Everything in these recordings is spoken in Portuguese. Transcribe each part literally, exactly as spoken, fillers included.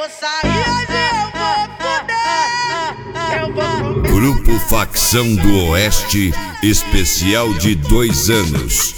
vou sair, hoje eu vou fuder. Eu vou comer. Grupo Facção do Oeste, especial de dois anos.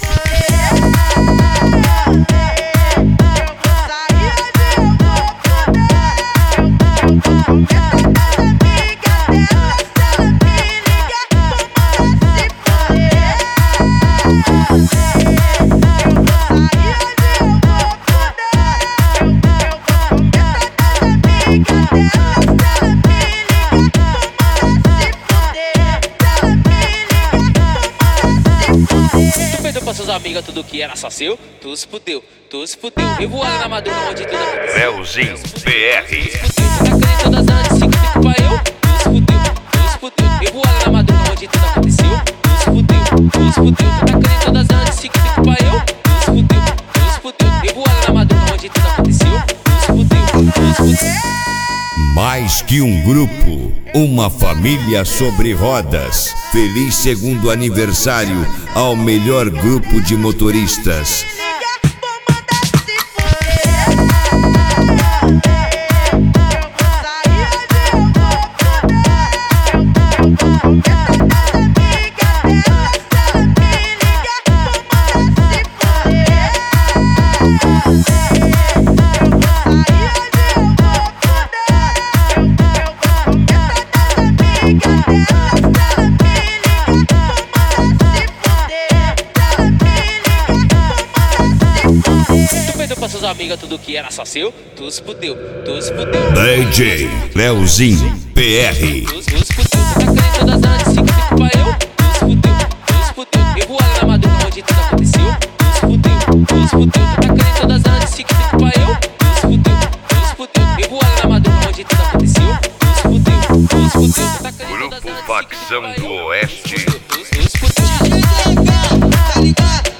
Tu perdeu pra seus amigos tudo que era só seu. Tu se fudeu, tu se fudeu. Eu vou ali na madrugada onde tudo aconteceu. Leozinho P R. Tu se fudeu, tá querendo todas as cinco fico pra eu. Tu se fudeu, tu se fudeu. Eu vou ali na madrugada onde tudo aconteceu. Tu se fudeu, tu se fudeu. Tá querendo todas as cinco fico pra eu. Tu se fudeu, tu se fudeu. Eu vou ali na madrugada onde tudo aconteceu. Tu se fudeu, tu se fudeu. Mais que um grupo, uma família sobre rodas. Feliz segundo aniversário ao melhor grupo de motoristas. Tu perdeu pra seus amigos tudo que era só seu. Tu se fudeu, tu se fudeu. D J Leozinho P R. Tu se fudeu, tá querendo todas as cinco fico pra eu. Tu se fudeu, tu se fudeu. Eu vou ali na madrugada onde tudo aconteceu. Tu se fudeu, tu se fudeu. Tá querendo todas as cinco fico pra eu. Tu se fudeu, tu se fudeu. Eu vou ali na madrugada onde tudo aconteceu. Tu se fudeu, tu se fudeu. Tá querendo todas as Grupo cinco Facção fico pra eu. do Oeste. Tu se fudeu. Tá ligado?